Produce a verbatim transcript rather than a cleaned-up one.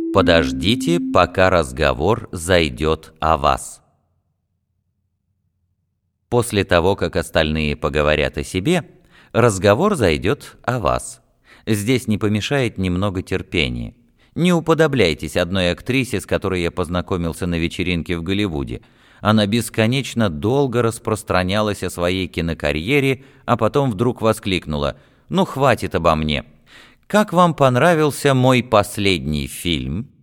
Подождите, пока разговор зайдет о вас. После того, как остальные поговорят о себе, разговор зайдет о вас. Здесь не помешает немного терпения. Не уподобляйтесь одной актрисе, с которой я познакомился на вечеринке в Голливуде. Она бесконечно долго распространялась о своей кинокарьере, а потом вдруг воскликнула: «Ну, хватит обо мне! Как вам понравился мой последний фильм?»